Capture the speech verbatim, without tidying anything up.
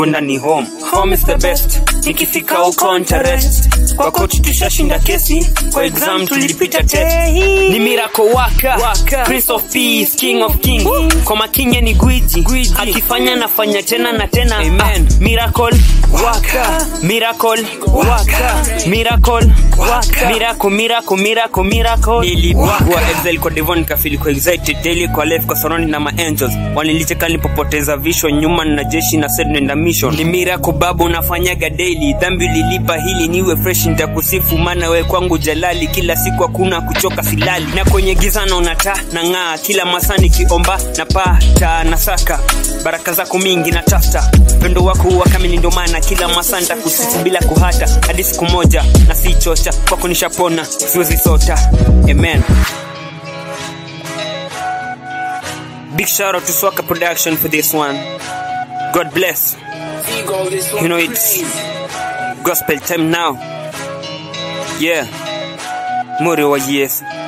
Kwenda ni home, home is the best. Nikifika uko interest. Kwa coach tushashinda kesi, kwa exam tulipita test. Ni miracle waka, waka. Prince of peace, king of king. Kwa makinye ni gwiji, gwiji. Akifanya nafanya tena na tena. Amen. Ah, miracle waka, miracle waka, miracle waka, miracle miracle miracle miracle. Nilipigwa Excel kwa Devon kafili kwa excited daily kwa life kwa surrounding na ma angels. Wanilicheka nilipopoteza vision nyuma na jeshi na said nenda mission. Ni miracle babu unafanyaga daily, dhambi lilipa hili niwe fresh nitakusifu maana wewe kwangu jalali, kila siku hakuna kuchoka silali, na kwenye giza naona taa na ng'aa, kila masaa nikiomba napata nasaka baraka zako mingi na tafuta pendo wako huwa kama ni ndo maana kila masaa nitakusifu bila kuhata hadi siku moja na si chocha kwako nishapona siwezi sota. Amen. Big shout out to Swaka Production for this one. God bless. You know it's gospel time now. Yeah. More wa yes.